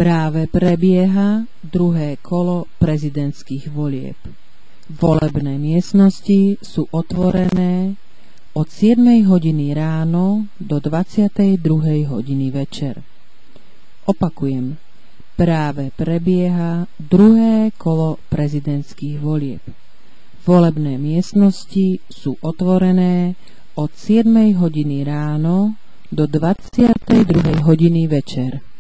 Práve prebieha druhé kolo prezidentských volieb. Volebné miestnosti sú otvorené od 7 hodiny ráno do 22 hodiny večer. Opakujem, práve prebieha druhé kolo prezidentských volieb. Volebné miestnosti sú otvorené od 7 hodiny ráno do 22 hodiny večer.